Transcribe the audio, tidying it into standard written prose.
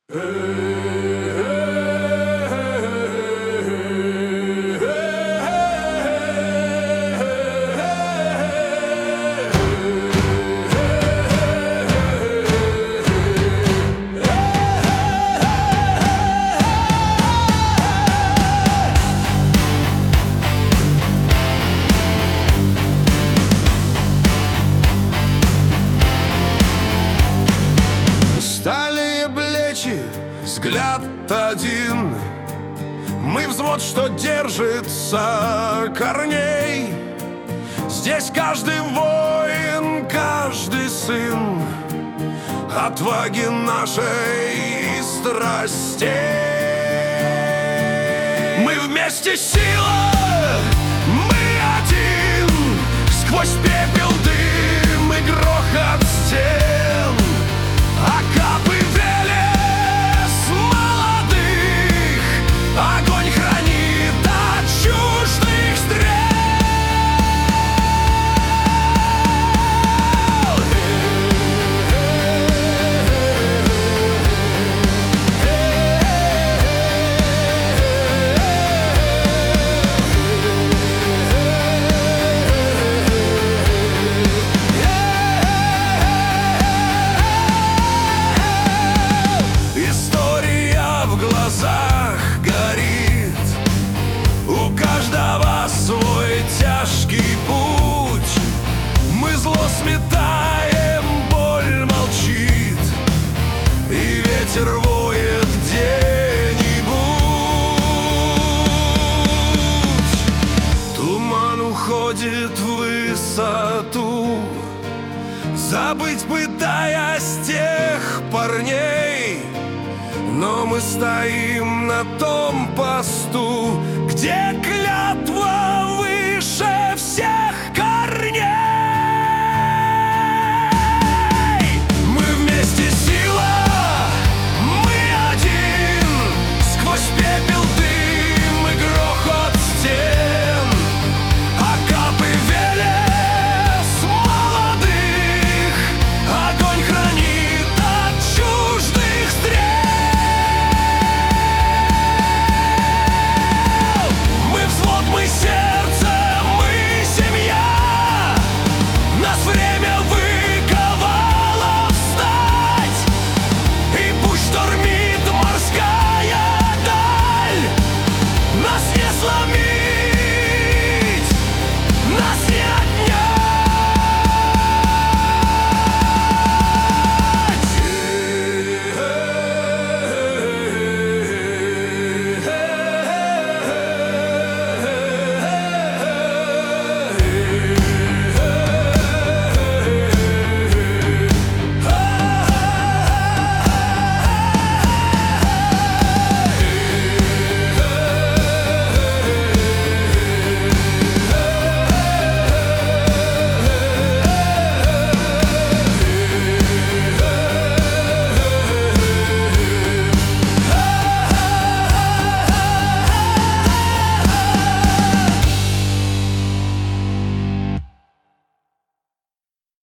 Стальные плечи, взгляд один. Мы взвод, что держится корней. Здесь каждый воин, каждый сын отваги нашей и страстей. Мы вместе сила, мы один. Сквозь пепел, дым и грохот стен, окопы велес молодых, огонь хранит от чуждых стрел. История в глазах горит, у каждого свой тяжкий путь. Мы зло сметаем, боль молчит, и ветер воет где-нибудь. Туман уходит в высоту, забыть пытаясь тех парней. Но мы стоим на том посту, где клятва выше всех.